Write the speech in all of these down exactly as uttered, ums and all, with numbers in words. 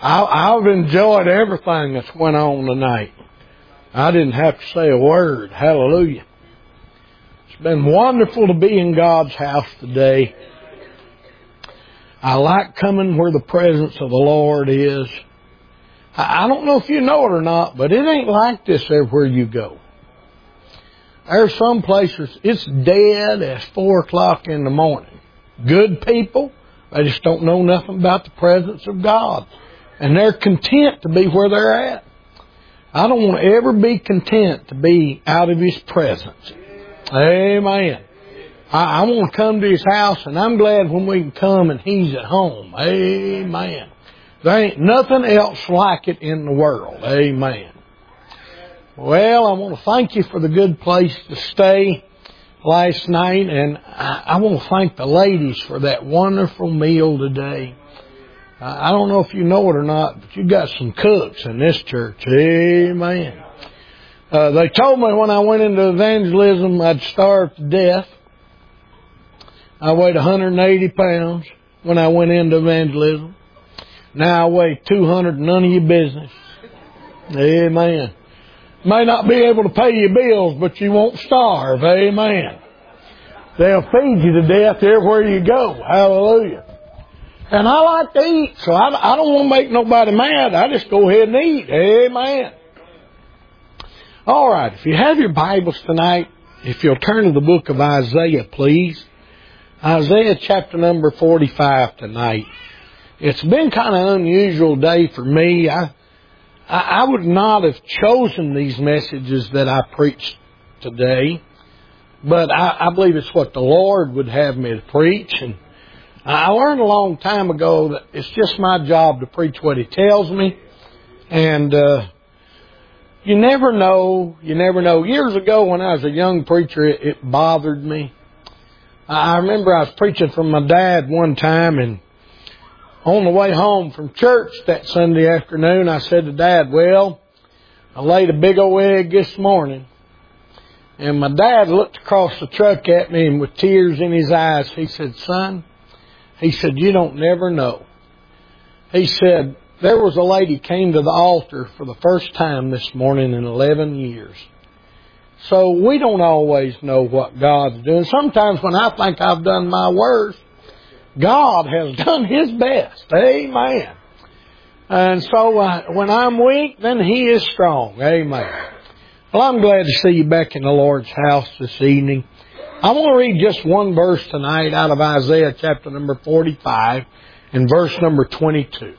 I, I've enjoyed everything that's went on tonight. I didn't have to say a word. Hallelujah. It's been wonderful to be in God's house today. I like coming where the presence of the Lord is. I, I don't know if you know it or not, but it ain't like this everywhere you go. There's some places it's dead as four o'clock in the morning. Good people, they just don't know nothing about the presence of God. And they're content to be where they're at. I don't want to ever be content to be out of His presence. Amen. I, I want to come to His house, and I'm glad when we can come and He's at home. Amen. There ain't nothing else like it in the world. Amen. Well, I want to thank you for the good place to stay last night, and I, I want to thank the ladies for that wonderful meal today. I don't know if you know it or not, but you got some cooks in this church. Amen. Uh, they told me when I went into evangelism I'd starve to death. I weighed one hundred eighty pounds when I went into evangelism. Now I weigh two hundred, none of your business. Amen. May not be able to pay your bills, but you won't starve. Amen. They'll feed you to death everywhere you go. Hallelujah. And I like to eat, so I, I don't want to make nobody mad. I just go ahead and eat. Amen. All right, if you have your Bibles tonight, if you'll turn to the book of Isaiah, please. Isaiah chapter number forty-five tonight. It's been kind of an unusual day for me. I, I, I would not have chosen these messages that I preached today, but I, I believe it's what the Lord would have me to preach. And I learned a long time ago that it's just my job to preach what He tells me. And uh, you never know, you never know. Years ago when I was a young preacher, it, it bothered me. I remember I was preaching from my dad one time, and on the way home from church that Sunday afternoon, I said to Dad, well, I laid a big old egg this morning. And my dad looked across the truck at me, and with tears in his eyes, he said, son, he said, you don't never know. He said, there was a lady came to the altar for the first time this morning in eleven years. So we don't always know what God's doing. Sometimes when I think I've done my worst, God has done His best. Amen. And so uh, when I'm weak, then He is strong. Amen. Well, I'm glad to see you back in the Lord's house this evening. I want to read just one verse tonight out of Isaiah chapter number forty-five and verse number twenty-two.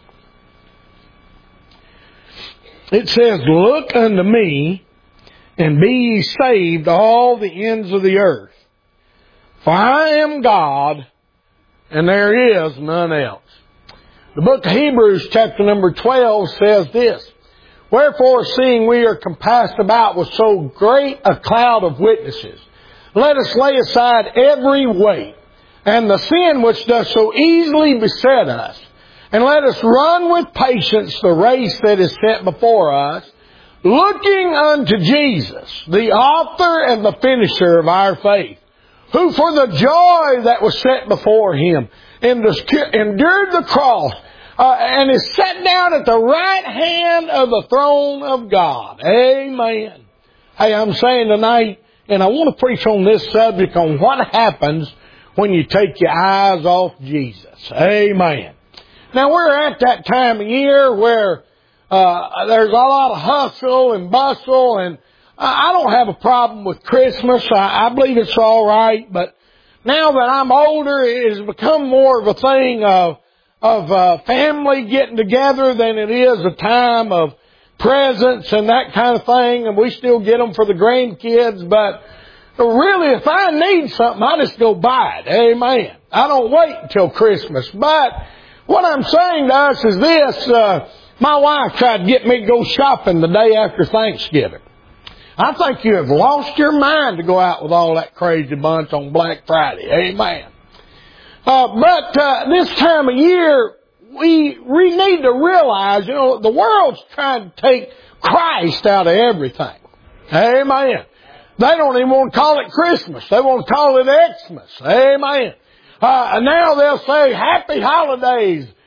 It says, look unto me, and be ye saved all the ends of the earth. For I am God, and there is none else. The book of Hebrews chapter number twelve says this, wherefore, seeing we are compassed about with so great a cloud of witnesses, let us lay aside every weight and the sin which does so easily beset us, and let us run with patience the race that is set before us, looking unto Jesus, the author and the finisher of our faith, who for the joy that was set before Him endured the cross, uh, and is set down at the right hand of the throne of God. Amen. Hey, I'm saying tonight, and I want to preach on this subject on what happens when you take your eyes off Jesus. Amen. Now, we're at that time of year where uh, there's a lot of hustle and bustle, and I don't have a problem with Christmas. I, I believe it's all right, but now that I'm older, it has become more of a thing of, of uh, family getting together than it is a time of presents and that kind of thing, and we still get them for the grandkids, but really, if I need something, I just go buy it. Amen. I don't wait until Christmas. But what I'm saying to us is this, uh, my wife tried to get me to go shopping the day after Thanksgiving. I think you have lost your mind to go out with all that crazy bunch on Black Friday. Amen. Uh, but uh, this time of year, we, we need to realize, you know, the world's trying to take Christ out of everything. Amen. They don't even want to call it Christmas. They want to call it Xmas. Amen. Uh, now they'll say Happy Holidays,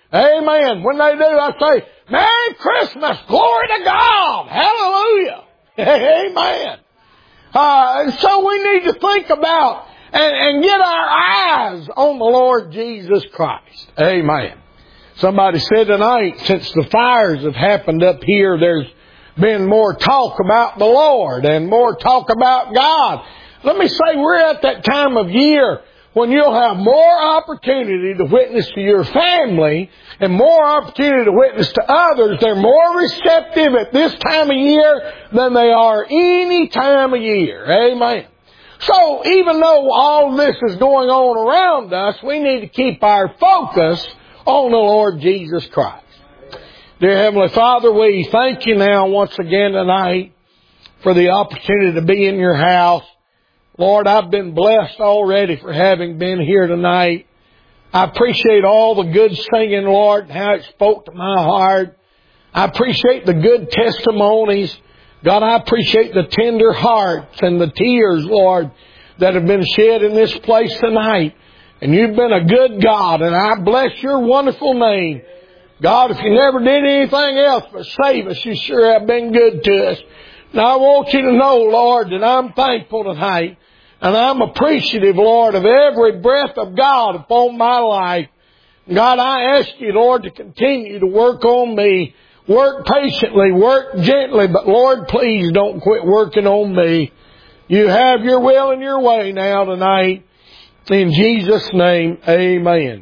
Amen. When they do, I say, Merry Christmas, glory to God, hallelujah. Amen. Uh, and so we need to think about and, and get our eyes on the Lord Jesus Christ. Amen. Somebody said tonight, since the fires have happened up here, there's been more talk about the Lord and more talk about God. Let me say, we're at that time of year when you'll have more opportunity to witness to your family and more opportunity to witness to others. They're more receptive at this time of year than they are any time of year. Amen. So even though all this is going on around us, we need to keep our focus on the Lord Jesus Christ. Dear Heavenly Father, we thank you now once again tonight for the opportunity to be in your house. Lord, I've been blessed already for having been here tonight. I appreciate all the good singing, Lord, and how it spoke to my heart. I appreciate the good testimonies. God, I appreciate the tender hearts and the tears, Lord, that have been shed in this place tonight. And you've been a good God, and I bless your wonderful name. God, if you never did anything else but save us, you sure have been good to us. And I want you to know, Lord, that I'm thankful tonight. And I'm appreciative, Lord, of every breath of God upon my life. God, I ask you, Lord, to continue to work on me. Work patiently, work gently, but Lord, please don't quit working on me. You have your will and your way now tonight. In Jesus' name, amen.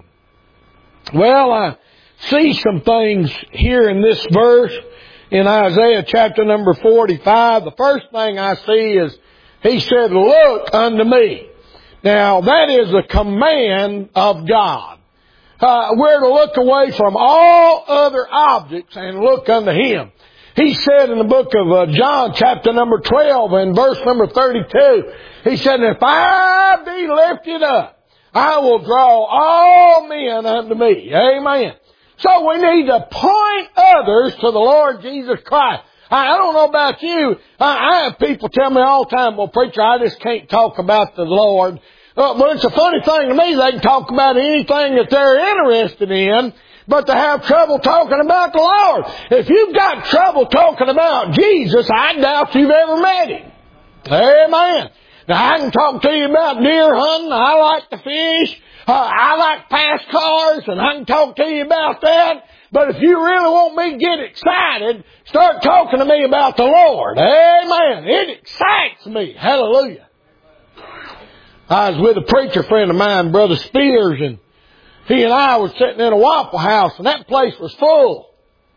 Well, I see some things here in this verse in Isaiah chapter number forty-five. The first thing I see is he said, look unto me. Now, that is a command of God. Uh, we're to look away from all other objects and look unto Him. He said in the book of uh, John, chapter number twelve and verse number thirty-two, He said, if I be lifted up, I will draw all men unto me. Amen. So we need to point others to the Lord Jesus Christ. I, I don't know about you. I, I have people tell me all the time, well, preacher, I just can't talk about the Lord. Uh, but it's a funny thing to me. They can talk about anything that they're interested in, but they have trouble talking about the Lord. If you've got trouble talking about Jesus, I doubt you've ever met Him. Amen. Now, I can talk to you about deer hunting. I like to fish. Uh, I like fast cars, and I can talk to you about that. But if you really want me to get excited, start talking to me about the Lord. Amen. It excites me. Hallelujah. I was with a preacher friend of mine, Brother Spears, and he and I were sitting in a Waffle House, and that place was full.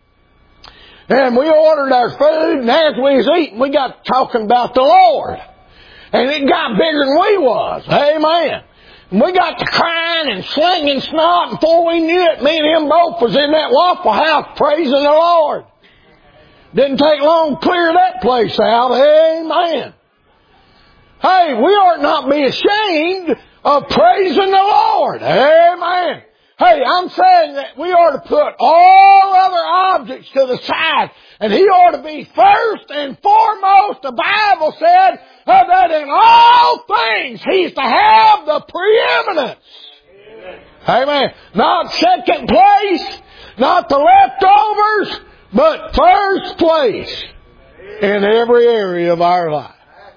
And we ordered our food, and as we was eating, we got talking about the Lord. And it got bigger than we was. Amen. And we got to crying and slinging snot, and before we knew it, me and him both was in that Waffle House praising the Lord. Didn't take long to clear that place out. Amen. Hey, we ought not be ashamed of praising the Lord. Amen. Hey, I'm saying that we ought to put all other objects to the side, and He ought to be first and foremost. The Bible said uh, that in all things He's to have the preeminence. Amen. Amen. Not second place, not the leftovers, but first place in every area of our life.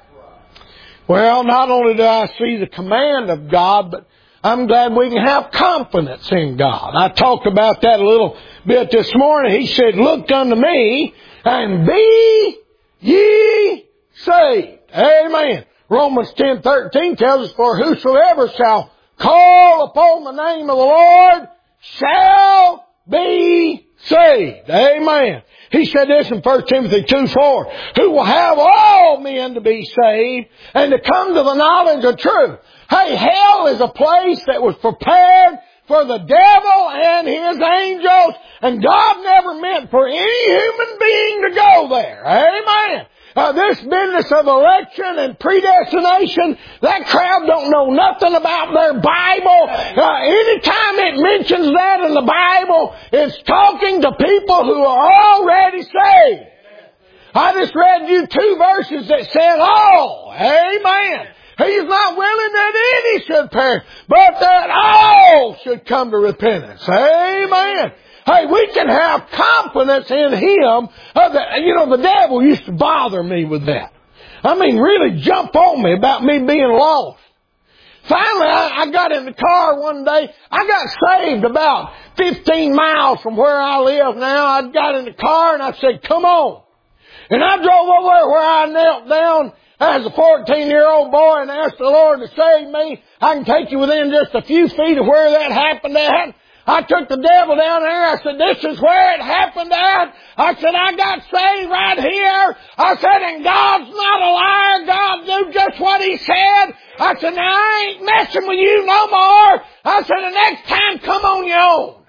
Well, not only do I see the command of God, but I'm glad we can have confidence in God. I talked about that a little bit this morning. He said, look unto me and be ye saved. Amen. Romans ten thirteen tells us, for whosoever shall call upon the name of the Lord shall be saved. Amen. He said this in First Timothy two four, who will have all men to be saved and to come to the knowledge of truth. Hey, hell is a place that was prepared for the devil and his angels, and God never meant for any human being to go there. Amen. Uh, this business of election and predestination, that crowd don't know nothing about their Bible. Uh, anytime it mentions that in the Bible, it's talking to people who are already saved. I just read you two verses that said all. Amen. He's not willing that any should perish, but that all should come to repentance. Amen. Hey, we can have confidence in Him. Uh, the, you know, the devil used to bother me with that. I mean, really jump on me about me being lost. Finally, I, I got in the car one day. I got saved about fifteen miles from where I live now. I got in the car and I said, come on. And I drove over there where I knelt down as a fourteen-year-old boy and asked the Lord to save me. I can take you within just a few feet of where that happened at. I took the devil down there. I said, this is where it happened at. I said, I got saved right here. I said, and God's not a liar. God knew just what He said. I said, now I ain't messing with you no more. I said, the next time, come on your own.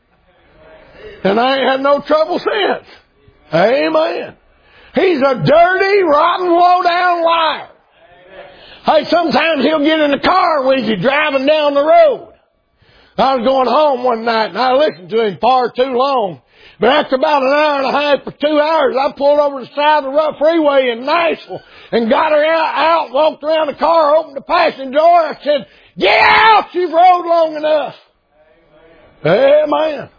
And I ain't had no trouble since. Amen. He's a dirty, rotten, low-down liar. Hey, sometimes he'll get in the car with you driving down the road. I was going home one night and I listened to him far too long. But after about an hour and a half or two hours, I pulled over the side of the rough freeway in Nashville and got her out, out, walked around the car, opened the passenger door. I said, get out! You've rode long enough. Amen.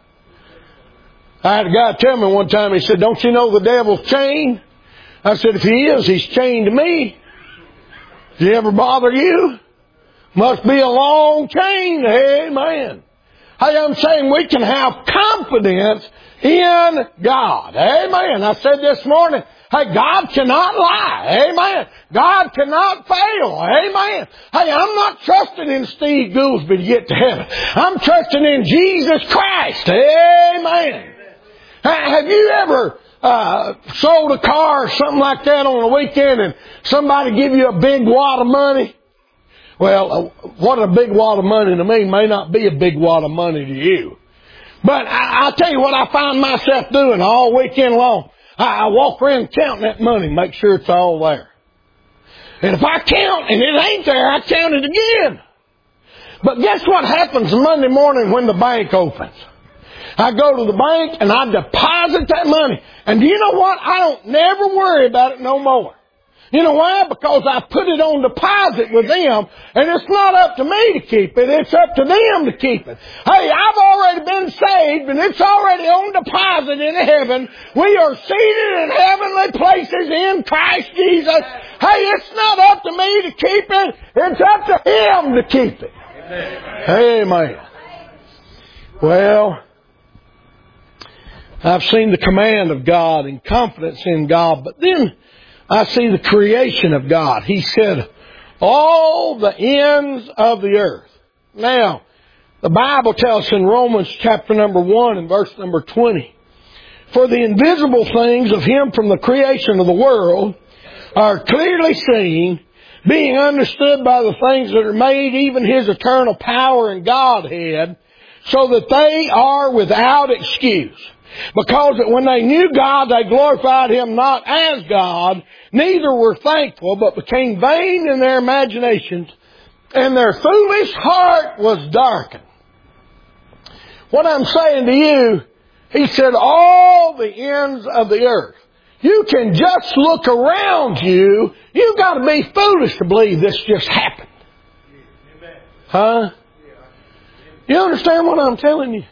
I had a guy tell me one time, he said, don't you know the devil's chained? I said, if he is, he's chained to me. Does he ever bother you? Must be a long chain. Amen. Hey, I'm saying we can have confidence in God. Amen. I said this morning, hey, God cannot lie. Amen. God cannot fail. Amen. Hey, I'm not trusting in Steve Goolsby to get to heaven. I'm trusting in Jesus Christ. Amen. Have you ever uh sold a car or something like that on a weekend and somebody give you a big wad of money? Well, uh, what a big wad of money to me may not be a big wad of money to you. But I, I'll tell you what I find myself doing all weekend long. I, I walk around counting that money, make sure it's all there. And if I count and it ain't there, I count it again. But guess what happens Monday morning when the bank opens? I go to the bank and I deposit that money. And do you know what? I don't never worry about it no more. You know why? Because I put it on deposit with them, and it's not up to me to keep it. It's up to them to keep it. Hey, I've already been saved, and it's already on deposit in heaven. We are seated in heavenly places in Christ Jesus. Hey, it's not up to me to keep it. It's up to Him to keep it. Amen. Amen. Well, I've seen the command of God and confidence in God, but then I see the creation of God. He said, all the ends of the earth. Now, the Bible tells us in Romans chapter number one and verse number twenty, for the invisible things of Him from the creation of the world are clearly seen, being understood by the things that are made, even His eternal power and Godhead, so that they are without excuse. Because when they knew God, they glorified Him not as God, neither were thankful, but became vain in their imaginations, and their foolish heart was darkened. What I'm saying to you, He said, all the ends of the earth. You can just look around you. You've got to be foolish to believe this just happened. Huh? You understand what I'm telling you?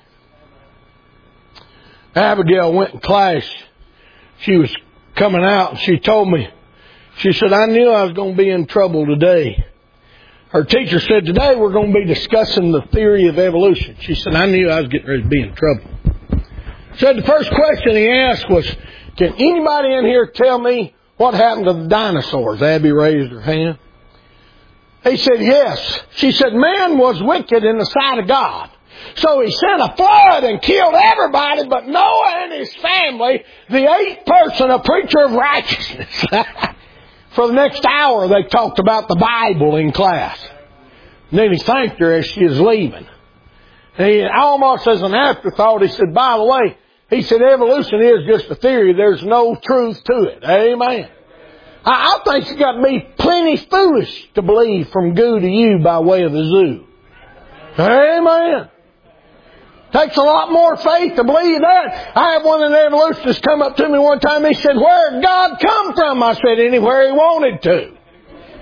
Abigail went in class. She was coming out and she told me, she said, I knew I was going to be in trouble today. Her teacher said, today we're going to be discussing the theory of evolution. She said, I knew I was getting ready to be in trouble. Said the first question he asked was, can anybody in here tell me what happened to the dinosaurs? Abby raised her hand. He said, yes. She said, man was wicked in the sight of God. So He sent a flood and killed everybody but Noah and his family, the eighth person, a preacher of righteousness. For the next hour they talked about the Bible in class. And then he thanked her as she was leaving. And he, almost as an afterthought, he said, by the way, he said, evolution is just a theory. There's no truth to it. Amen. I, I think you got to be plenty foolish to believe from goo to you by way of the zoo. Amen. Takes a lot more faith to believe that. I had one of the evolutionists come up to me one time. He said, where did God come from? I said, anywhere He wanted to.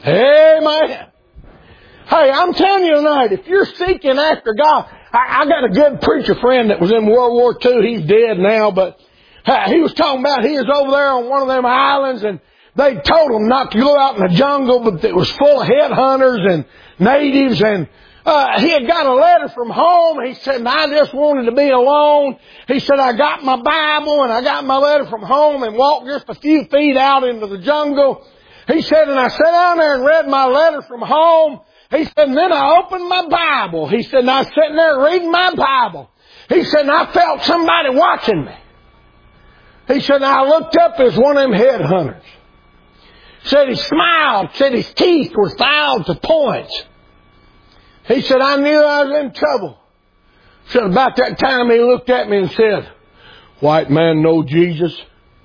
Amen. Hey, I'm telling you tonight, if you're seeking after God, I, I got a good preacher friend that was in World War Two. He's dead now, but uh, he was talking about he was over there on one of them islands, and they told him not to go out in the jungle, but it was full of headhunters and natives, and uh, he had got a letter from home. He said, and I just wanted to be alone. He said, I got my Bible and I got my letter from home and walked just a few feet out into the jungle. He said, and I sat down there and read my letter from home. He said, and then I opened my Bible. He said, and I was sitting there reading my Bible. He said, and I felt somebody watching me. He said, and I looked up as one of them headhunters. Said he smiled, said his teeth were filed to points. He said, I knew I was in trouble. Said about that time he looked at me and said, white man know Jesus?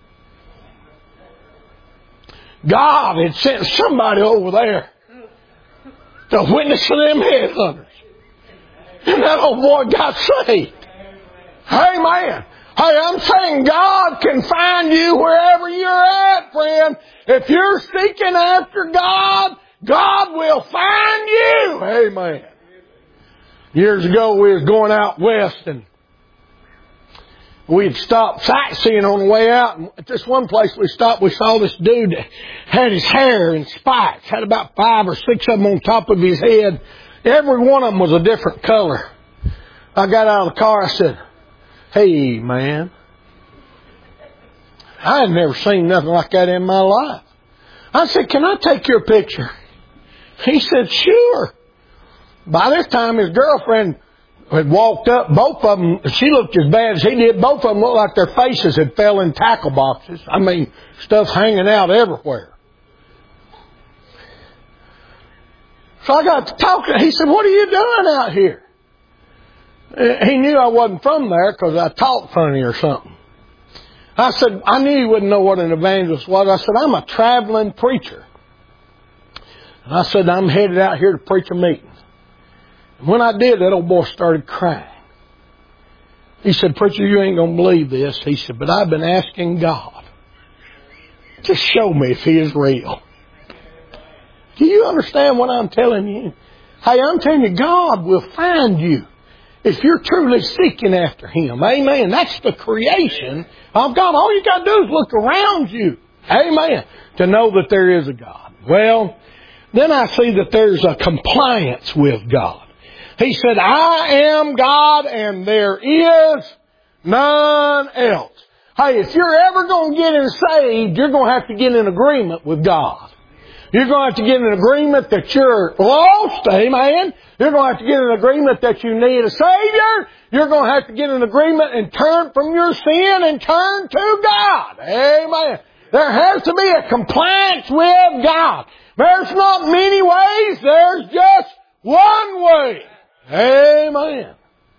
God had sent somebody over there to witness to them headhunters. And that old boy got saved. Amen. Hey, I'm saying God can find you wherever you're at, friend. If you're seeking after God, God will find you. Amen. Years ago, we was going out west, and we had stopped sightseeing on the way out. And at this one place we stopped, we saw this dude that had his hair in spikes, had about five or six of them on top of his head. Every one of them was a different color. I got out of the car, I said, hey, man, I had never seen nothing like that in my life. I said, can I take your picture? He said, sure. By this time, his girlfriend had walked up. Both of them, she looked as bad as he did. Both of them looked like their faces had fell in tackle boxes. I mean, stuff hanging out everywhere. So I got to talking. He said, what are you doing out here? He knew I wasn't from there because I talked funny or something. I said, I knew he wouldn't know what an evangelist was. I said, I'm a traveling preacher. And I said, I'm headed out here to preach a meeting. And when I did, that old boy started crying. He said, preacher, you ain't going to believe this. He said, but I've been asking God to show me if He is real. Do you understand what I'm telling you? Hey, I'm telling you, God will find you if you're truly seeking after Him. Amen. That's the creation of God. All you got to do is look around you. Amen. To know that there is a God. Well, then I see that there's a compliance with God. He said, I am God and there is none else. Hey, if you're ever going to get in saved, you're going to have to get in agreement with God. You're going to have to get in agreement that you're lost, amen. You're going to have to get in agreement that you need a Savior. You're going to have to get in agreement and turn from your sin and turn to God. Amen. There has to be a compliance with God. There's not many ways. There's just one way. Amen.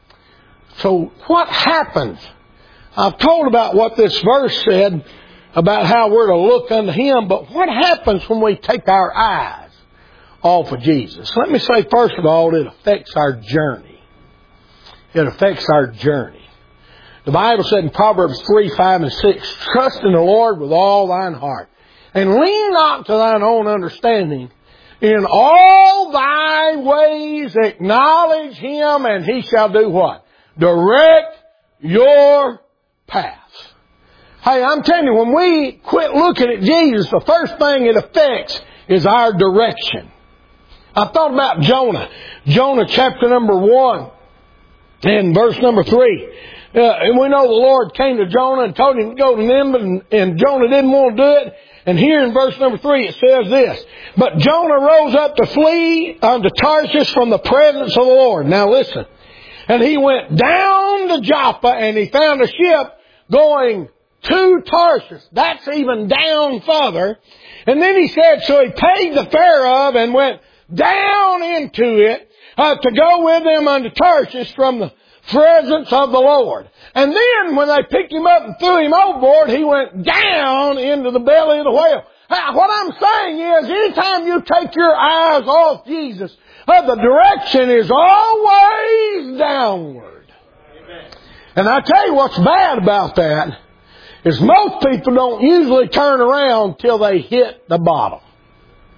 So what happens? I've told about what this verse said about how we're to look unto Him, but what happens when we take our eyes off of Jesus? Let me say, first of all, it affects our journey. It affects our journey. The Bible said in Proverbs three, five, and six, trust in the Lord with all thine heart, and lean not to thine own understanding. In all thy ways acknowledge Him, and He shall do what? Direct your paths. Hey, I'm telling you, when we quit looking at Jesus, the first thing it affects is our direction. I thought about Jonah. Jonah chapter number one and verse number three. Uh, and we know the Lord came to Jonah and told him to go to Nineveh, and, and Jonah didn't want to do it. And here in verse number three it says this, but Jonah rose up to flee unto Tarshish from the presence of the Lord. Now listen. And he went down to Joppa, and he found a ship going to Tarshish. That's even down further. And then he said, so he paid the fare of and went down into it uh, to go with them unto Tarshish from the presence of the Lord. And then when they picked him up and threw him overboard, he went down into the belly of the whale. Now, what I'm saying is, anytime you take your eyes off Jesus, uh, the direction is always downward. Amen. And I tell you what's bad about that is most people don't usually turn around till they hit the bottom.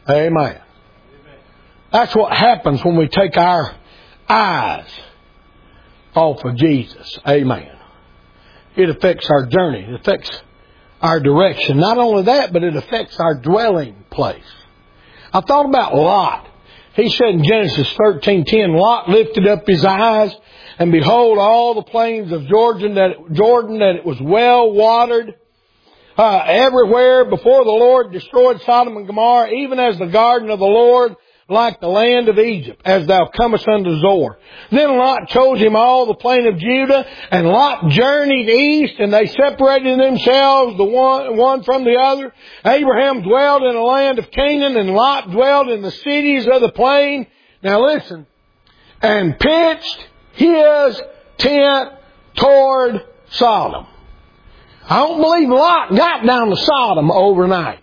Amen. That's what happens when we take our eyes off of Jesus. Amen. It affects our journey. It affects our direction. Not only that, but it affects our dwelling place. I thought about Lot. He said in Genesis thirteen ten, Lot lifted up his eyes, and behold, all the plains of Jordan, that, Jordan, that it was well watered, uh, everywhere before the Lord destroyed Sodom and Gomorrah, even as the garden of the Lord, like the land of Egypt, as thou comest unto Zoar. Then Lot chose him all the plain of Judah, and Lot journeyed east, and they separated themselves, the one, one from the other. Abraham dwelled in the land of Canaan, and Lot dwelled in the cities of the plain. Now listen, and pitched his tent toward Sodom. I don't believe Lot got down to Sodom overnight.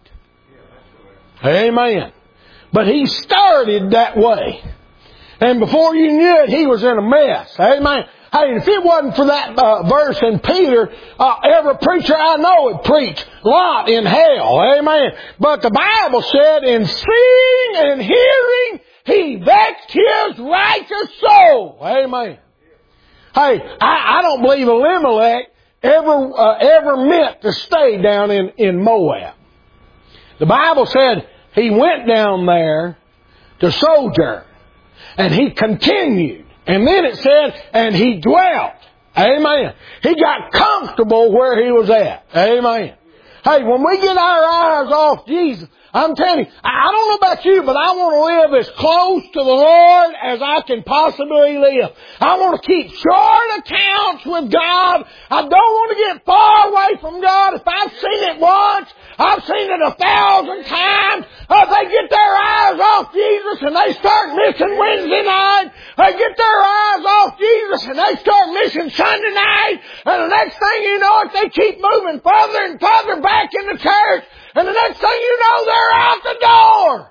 Amen. But he started that way. And before you knew it, he was in a mess. Amen. Hey, if it wasn't for that uh, verse in Peter, uh, every preacher I know would preach Lot in hell. Amen. But the Bible said, in seeing and hearing, he vexed his righteous soul. Amen. Hey, I, I don't believe Elimelech ever uh, ever meant to stay down in, in Moab. The Bible said he went down there to sojourn. And he continued. And then it said, and he dwelt. Amen. He got comfortable where he was at. Amen. Hey, when we get our eyes off Jesus, I'm telling you, I don't know about you, but I want to live as close to the Lord as I can possibly live. I want to keep short accounts with God. I don't want to get far away from God. If I've seen it once, I've seen it a thousand times. Uh, they get their eyes off Jesus and they start missing Wednesday night. They get their eyes off Jesus and they start missing Sunday night. And the next thing you know, it, they keep moving further and further back in the church. And the next thing you know, they're out the door.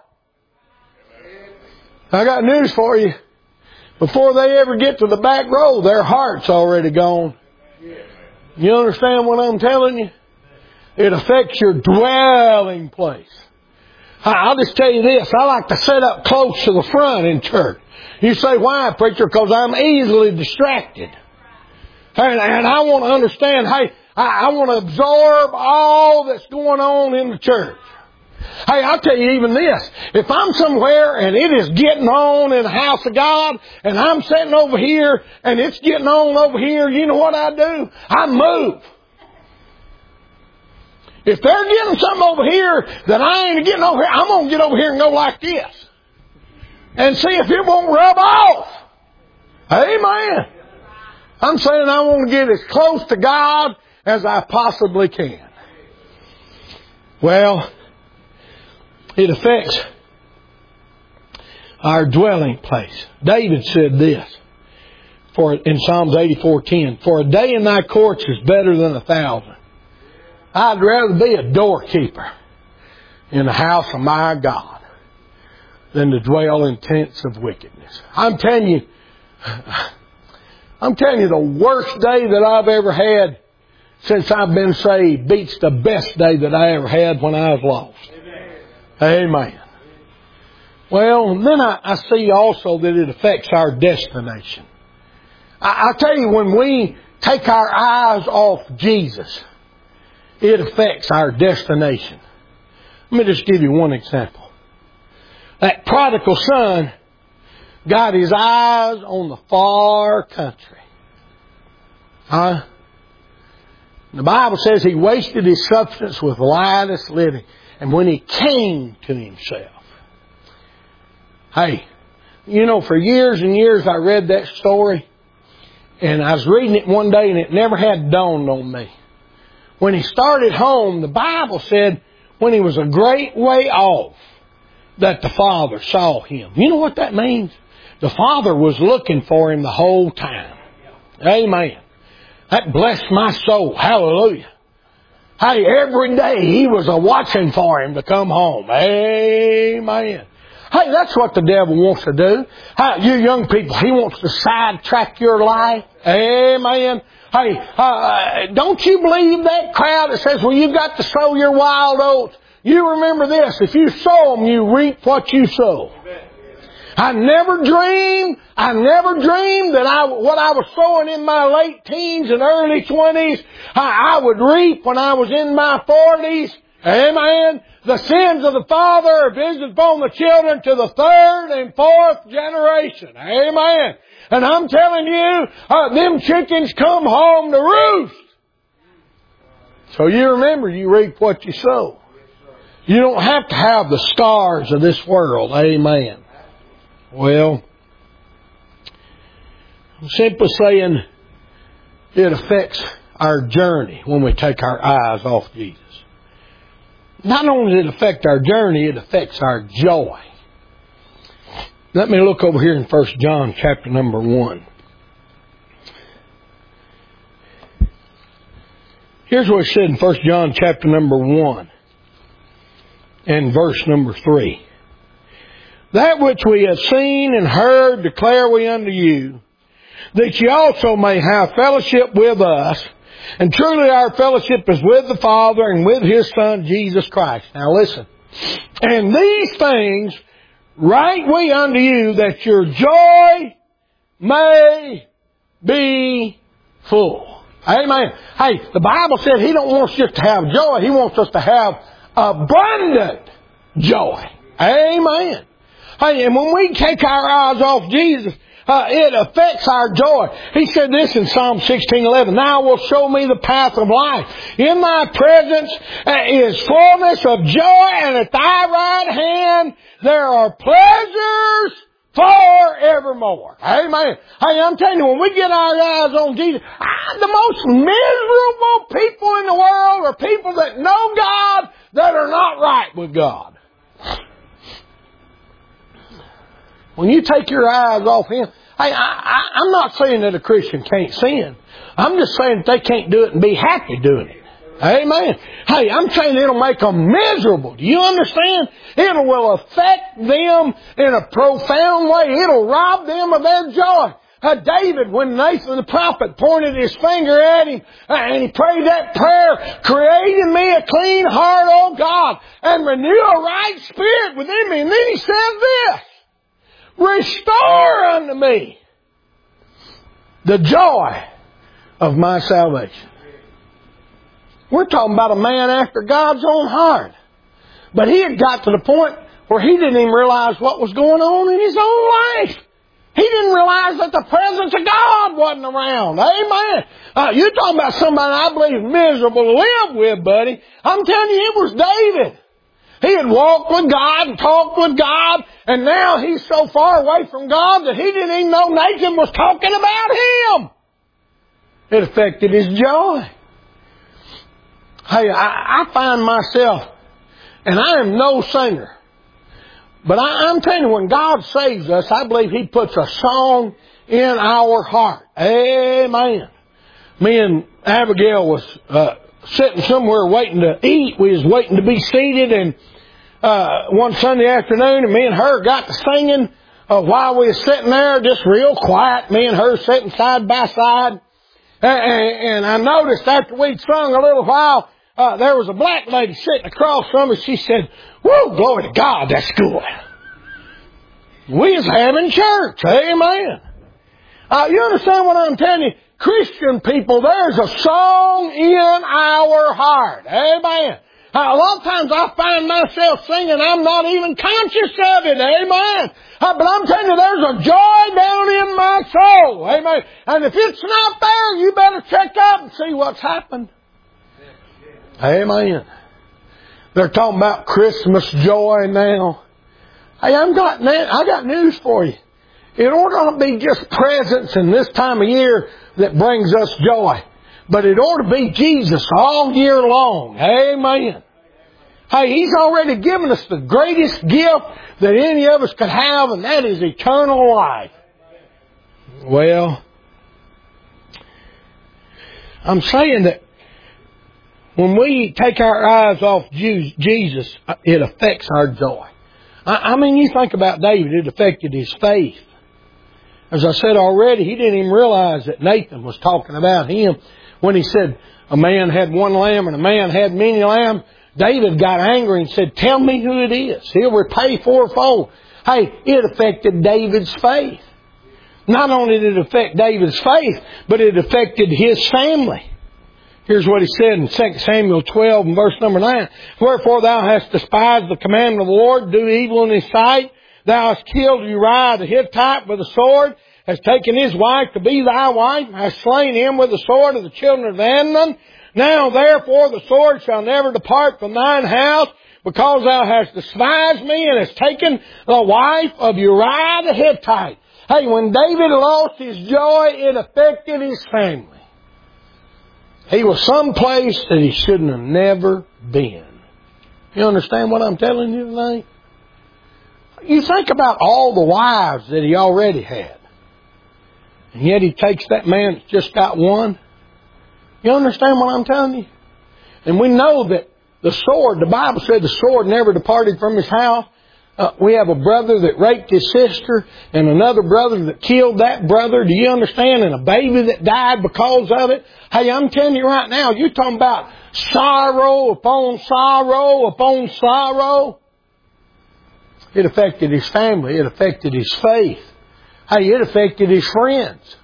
I got news for you. Before they ever get to the back row, their heart's already gone. You understand what I'm telling you? It affects your dwelling place. I'll just tell you this. I like to sit up close to the front in church. You say, why, preacher? Because I'm easily distracted. And, and I want to understand, hey, I, I want to absorb all that's going on in the church. Hey, I'll tell you even this. If I'm somewhere and it is getting on in the house of God, and I'm sitting over here and it's getting on over here, you know what I do? I move. If they're getting something over here that I ain't getting over here, I'm going to get over here and go like this. And see if it won't rub off. Amen. I'm saying I want to get as close to God as I possibly can. Well, it affects our dwelling place. David said this for in Psalms eighty-four ten, for a day in thy courts is better than a thousand. I'd rather be a doorkeeper in the house of my God than to dwell in tents of wickedness. I'm telling you, I'm telling you, the worst day that I've ever had since I've been saved beats the best day that I ever had when I was lost. Amen. Amen. Well, then I, I see also that it affects our destination. I, I tell you, when we take our eyes off Jesus, it affects our destination. Let me just give you one example. That prodigal son got his eyes on the far country. Huh? The Bible says he wasted his substance with riotous living. And when he came to himself. Hey, you know, for years and years I read that story. And I was reading it one day and it never had dawned on me. When he started home, the Bible said when he was a great way off that the Father saw him. You know what that means? The Father was looking for him the whole time. Amen. That blessed my soul. Hallelujah. Hey, every day he was a watching for him to come home. Amen. Hey, that's what the devil wants to do. Hey, you young people, he wants to sidetrack your life. Amen. Hey, uh, don't you believe that crowd that says, well, you've got to sow your wild oats? you remember this. If you sow them, you reap what you sow. I never dreamed, I never dreamed that I, what I was sowing in my late teens and early twenties, I, I would reap when I was in my forties. Amen. The sins of the father are visited upon the children to the third and fourth generation. Amen. And I'm telling you, uh, them chickens come home to roost. So you remember, you reap what you sow. You don't have to have the scars of this world. Amen. Well, I'm simply saying it affects our journey when we take our eyes off Jesus. Not only does it affect our journey, it affects our joy. Let me look over here in First John chapter number one. Here's what it said in First John chapter number one and verse number three. That which we have seen and heard declare we unto you, that ye also may have fellowship with us. And truly our fellowship is with the Father and with His Son, Jesus Christ. Now listen. And these things write we unto you, that your joy may be full. Amen. Hey, the Bible said He don't want us just to have joy. He wants us to have abundant joy. Amen. Hey, and when we take our eyes off Jesus, uh, it affects our joy. He said this in Psalm sixteen eleven. Thou wilt show me the path of life. In thy presence uh, is fullness of joy, and at thy right hand there are pleasures forevermore. Amen. Hey, I'm telling you, when we get our eyes on Jesus, ah, the most miserable people in the world are people that know God that are not right with God. When you take your eyes off Him, hey, I, I, I'm not saying that a Christian can't sin. I'm just saying that they can't do it and be happy doing it. Amen. Hey, I'm saying it'll make them miserable. Do you understand? It will affect them in a profound way. It'll rob them of their joy. Uh, David, when Nathan the prophet pointed his finger at him uh, and he prayed that prayer, create in me a clean heart, O God, and renew a right spirit within me. And then he says this, restore unto me the joy of my salvation. We're talking about a man after God's own heart. But he had got to the point where he didn't even realize what was going on in his own life. He didn't realize that the presence of God wasn't around. Amen. Uh, you're talking about somebody I believe miserable to live with, buddy. I'm telling you, it was David. He had walked with God and talked with God, and now he's so far away from God that he didn't even know Nathan was talking about him. It affected his joy. Hey, I, I find myself, and I am no singer, but I, I'm telling you, when God saves us, I believe He puts a song in our heart. Amen. Me and Abigail was uh, sitting somewhere waiting to eat. We was waiting to be seated, and uh, one Sunday afternoon, and me and her got to singing uh, while we was sitting there, just real quiet. Me and her sitting side by side, and, and I noticed after we'd sung a little while, Uh, there was a black lady sitting across from us. She said, "Whoa, glory to God, that's good." We was having church. Amen. Uh, you understand what I'm telling you? Christian people, there's a song in our heart. Amen. Uh, a lot of times I find myself singing, I'm not even conscious of it. Amen. Uh, but I'm telling you, there's a joy down in my soul. Amen. And if it's not there, you better check up and see what's happened. Amen. They're talking about Christmas joy now. Hey, I've got, I got news for you. It ought not be just presents in this time of year that brings us joy, but it ought to be Jesus all year long. Amen. Hey, He's already given us the greatest gift that any of us could have, and that is eternal life. Well, I'm saying that when we take our eyes off Jesus, it affects our joy. I mean, you think about David, it affected his faith. As I said already, he didn't even realize that Nathan was talking about him when he said a man had one lamb and a man had many lambs. David got angry and said, tell me who it is. He'll repay fourfold. Hey, it affected David's faith. Not only did it affect David's faith, but it affected his family. Here's what he said in Second Samuel twelve and verse number nine. Wherefore thou hast despised the commandment of the Lord, do evil in his sight. Thou hast killed Uriah the Hittite with a sword, hast taken his wife to be thy wife, hast slain him with the sword of the children of Ammon. Now therefore the sword shall never depart from thine house, because thou hast despised me and hast taken the wife of Uriah the Hittite. Hey, when David lost his joy, it affected his family. He was someplace that he shouldn't have never been. You understand what I'm telling you tonight? You think about all the wives that he already had. And yet he takes that man that's just got one. You understand what I'm telling you? And we know that the sword, the Bible said the sword never departed from his house. Uh, we have a brother that raped his sister and another brother that killed that brother. Do you understand? And a baby that died because of it. Hey, I'm telling you right now, you're talking about sorrow upon sorrow upon sorrow. It affected his family. It affected his faith. Hey, it affected his friends.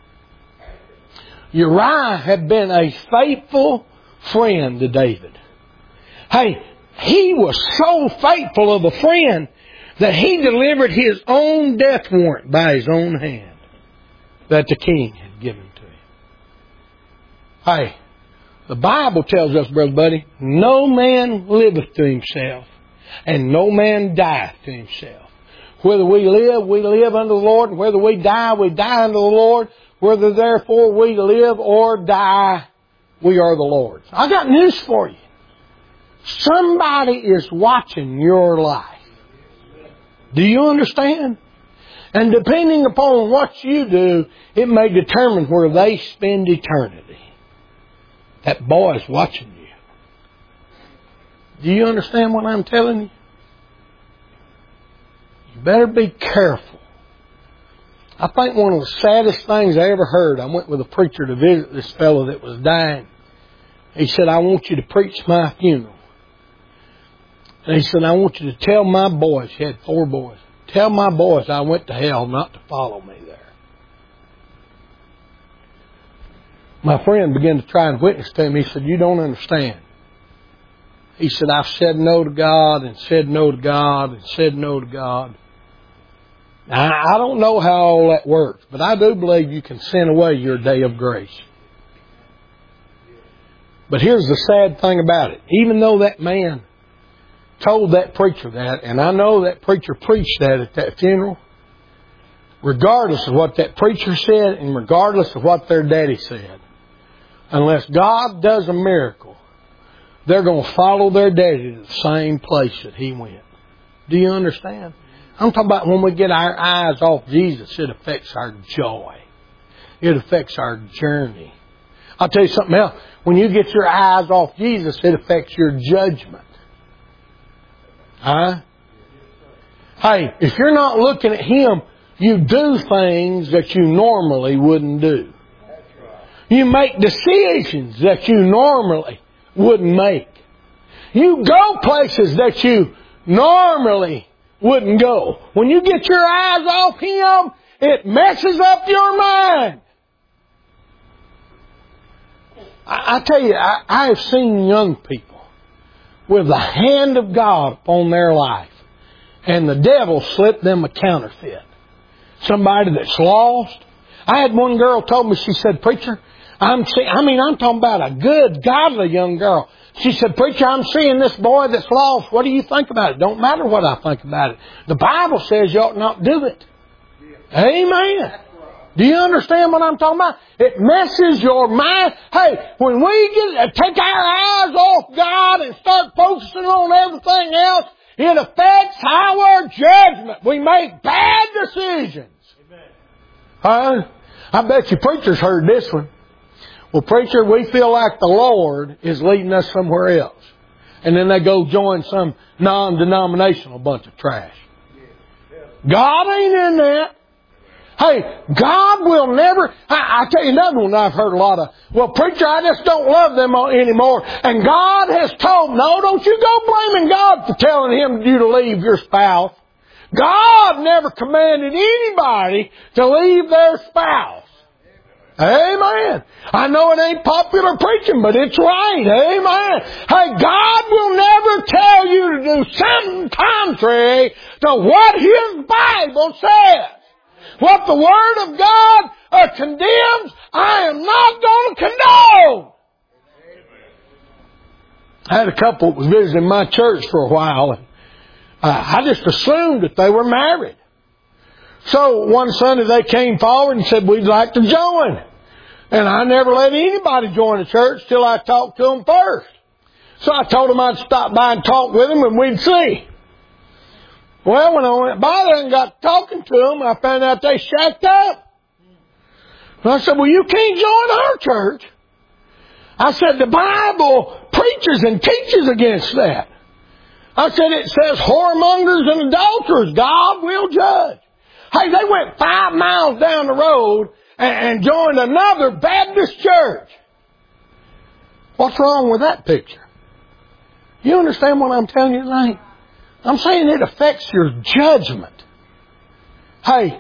Uriah had been a faithful friend to David. Hey, he was so faithful of a friend that he delivered his own death warrant by his own hand that the king had given to him. Hey, the Bible tells us, brother buddy, no man liveth to himself, and no man dieth to himself. Whether we live, we live unto the Lord, and whether we die, we die unto the Lord. Whether therefore we live or die, we are the Lord's. I got news for you. Somebody is watching your life. Do you understand? And depending upon what you do, it may determine where they spend eternity. That boy is watching you. Do you understand what I'm telling you? You better be careful. I think one of the saddest things I ever heard, I went with a preacher to visit this fellow that was dying. He said, I want you to preach my funeral. And he said, I want you to tell my boys, he had four boys, tell my boys I went to hell not to follow me there. My friend began to try and witness to him. He said, you don't understand. He said, I've said no to God and said no to God and said no to God. Now, I don't know how all that works, but I do believe you can send away your day of grace. But here's the sad thing about it. Even though that man told that preacher that, and I know that preacher preached that at that funeral, regardless of what that preacher said and regardless of what their daddy said, unless God does a miracle, they're going to follow their daddy to the same place that he went. Do you understand? I'm talking about when we get our eyes off Jesus, it affects our joy. It affects our journey. I'll tell you something else. When you get your eyes off Jesus, it affects your judgment. Huh? Hey, if you're not looking at Him, you do things that you normally wouldn't do. You make decisions that you normally wouldn't make. You go places that you normally wouldn't go. When you get your eyes off Him, it messes up your mind. I, I tell you, I, I have seen young people with the hand of God upon their life, and the devil slipped them a counterfeit. Somebody that's lost. I had one girl told me, she said, preacher, I'm see- I mean, I'm talking about a good, godly young girl. She said, preacher, I'm seeing this boy that's lost. What do you think about it? Don't matter what I think about it. The Bible says you ought not do it. Amen. Do you understand what I'm talking about? It messes your mind. Hey, when we get take our eyes off God and start focusing on everything else, it affects our judgment. We make bad decisions. Huh? I bet you preachers heard this one. Well, preacher, we feel like the Lord is leading us somewhere else. And then they go join some non-denominational bunch of trash. God ain't in that. Hey, God will never, I, I tell you another one I've heard a lot of, well, preacher, I just don't love them anymore. And God has told, no, don't you go blaming God for telling him you to leave your spouse. God never commanded anybody to leave their spouse. Amen. I know it ain't popular preaching, but it's right. Amen. Hey, God will never tell you to do something contrary to what His Bible says. What the Word of God uh, condemns, I am not going to condone. I had a couple that was visiting my church for a while, and uh, I just assumed that they were married. So one Sunday they came forward and said, we'd like to join. And I never let anybody join the church till I talked to them first. So I told them I'd stop by and talk with them and we'd see. Well, when I went by there and got talking to them, I found out they shacked up. And I said, well, you can't join our church. I said, the Bible preaches and teaches against that. I said, it says whoremongers and adulterers, God will judge. Hey, they went five miles down the road and, and joined another Baptist church. What's wrong with that picture? You understand what I'm telling you tonight? I'm saying it affects your judgment. Hey,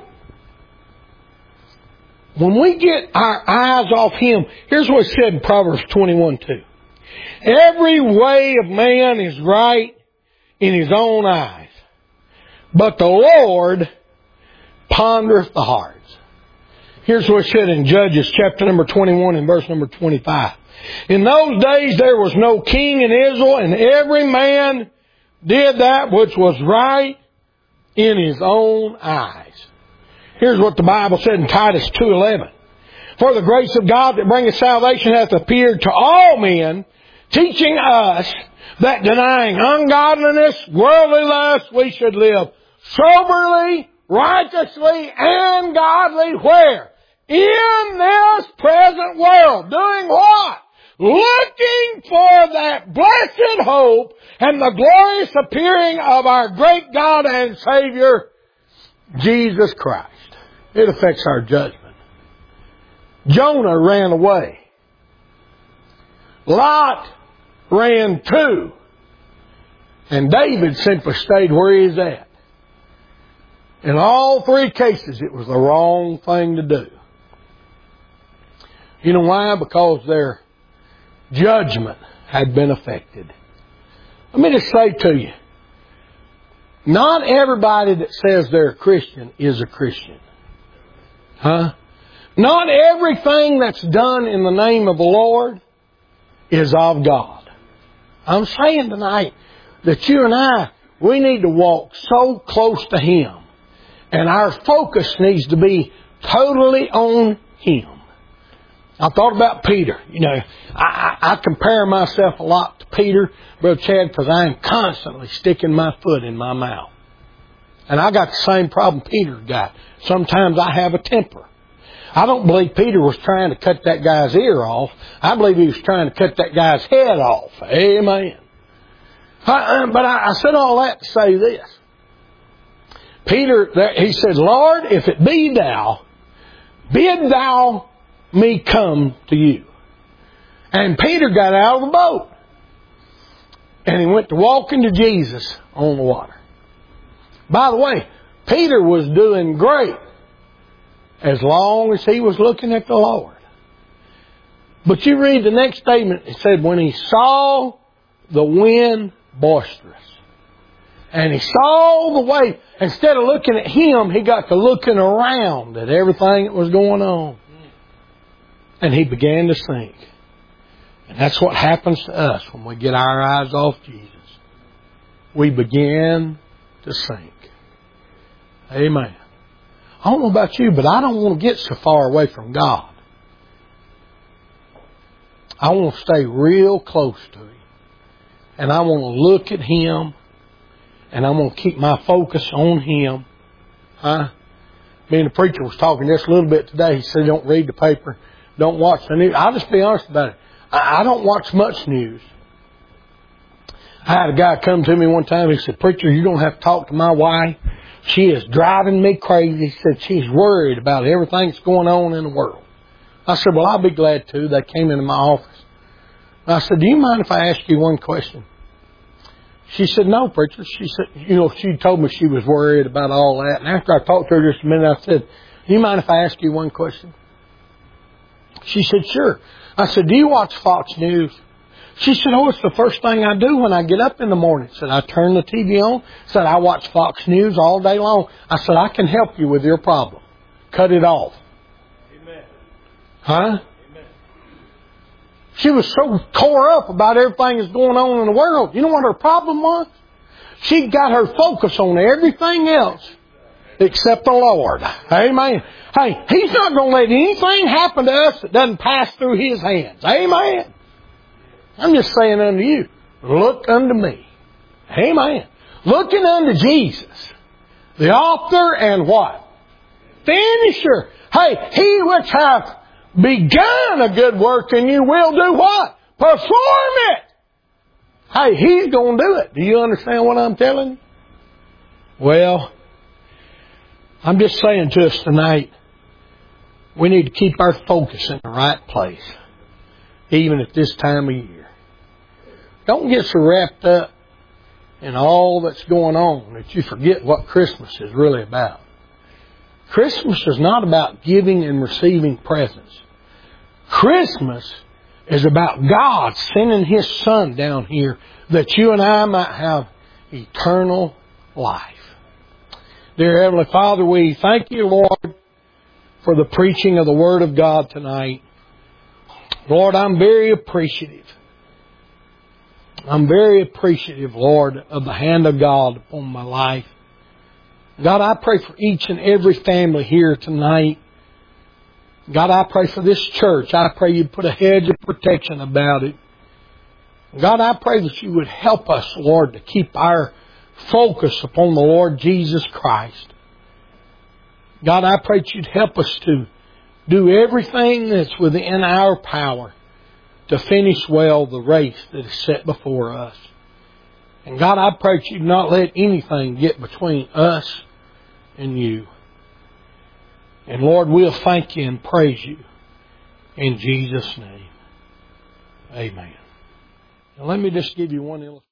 when we get our eyes off Him, here's what it said in Proverbs twenty-one two. Every way of man is right in his own eyes, but the Lord pondereth the hearts. Here's what it said in Judges chapter number twenty-one and verse number twenty-five. In those days there was no king in Israel, and every man did that which was right in his own eyes. Here's what the Bible said in Titus two eleven. For the grace of God that bringeth salvation hath appeared to all men, teaching us that denying ungodliness, worldly lust, we should live soberly, righteously, and godly where? In this present world. Doing what? Looking for that blessed hope and the glorious appearing of our great God and Savior, Jesus Christ. It affects our judgment. Jonah ran away. Lot ran too. And David simply stayed where he's at. In all three cases, it was the wrong thing to do. You know why? Because their judgment had been affected. Let me just say to you, not everybody that says they're a Christian is a Christian. Huh? Not everything that's done in the name of the Lord is of God. I'm saying tonight that you and I, we need to walk so close to Him. And our focus needs to be totally on Him. I thought about Peter. You know, I, I, I compare myself a lot to Peter, Brother Chad, because I am constantly sticking my foot in my mouth. And I got the same problem Peter got. Sometimes I have a temper. I don't believe Peter was trying to cut that guy's ear off. I believe he was trying to cut that guy's head off. Amen. I, but I, I said all that to say this. Peter, he said, Lord, if it be thou, bid thou me come to you. And Peter got out of the boat. And he went to walking to Jesus on the water. By the way, Peter was doing great as long as he was looking at the Lord. But you read the next statement. It said, when he saw the wind boisterous, and he saw the wave, instead of looking at him, he got to looking around at everything that was going on. And he began to sink. And that's what happens to us when we get our eyes off Jesus. We begin to sink. Amen. I don't know about you, but I don't want to get so far away from God. I want to stay real close to Him. And I want to look at Him. And I'm going to keep my focus on Him. Huh? Me and the preacher was talking just a little bit today. He said, don't read the paper. Don't watch the news. I'll just be honest about it. I don't watch much news. I had a guy come to me one time. He said, preacher, you don't have to talk to my wife. She is driving me crazy. He said she's worried about everything that's going on in the world. I said, well, I'll be glad to. They came into my office. I said, do you mind if I ask you one question? She said, no, preacher. She said, you know, she told me she was worried about all that. And after I talked to her just a minute, I said, do you mind if I ask you one question? She said, sure. I said, do you watch Fox News? She said, oh, it's the first thing I do when I get up in the morning. I said, I turn the T V on. I said, I watch Fox News all day long. I said, I can help you with your problem. Cut it off. Amen. Huh? Amen. She was so tore up about everything that's going on in the world. You know what her problem was? She got her focus on everything else except the Lord. Amen. Hey, He's not going to let anything happen to us that doesn't pass through His hands. Amen. I'm just saying unto you, look unto me. Amen. Looking unto Jesus, the author and what? Finisher. Hey, He which hath begun a good work in you will do what? Perform it. Hey, He's going to do it. Do you understand what I'm telling you? Well, I'm just saying to us tonight, we need to keep our focus in the right place, even at this time of year. Don't get so wrapped up in all that's going on that you forget what Christmas is really about. Christmas is not about giving and receiving presents. Christmas is about God sending His Son down here that you and I might have eternal life. Dear Heavenly Father, we thank you, Lord, for the preaching of the Word of God tonight. Lord, I'm very appreciative. I'm very appreciative, Lord, of the hand of God upon my life. God, I pray for each and every family here tonight. God, I pray for this church. I pray you'd put a hedge of protection about it. God, I pray that you would help us, Lord, to keep our focus upon the Lord Jesus Christ. God, I pray that you'd help us to do everything that's within our power to finish well the race that is set before us. And God, I pray that you'd not let anything get between us and you. And Lord, we'll thank you and praise you in Jesus' name. Amen. Now let me just give you one illustration.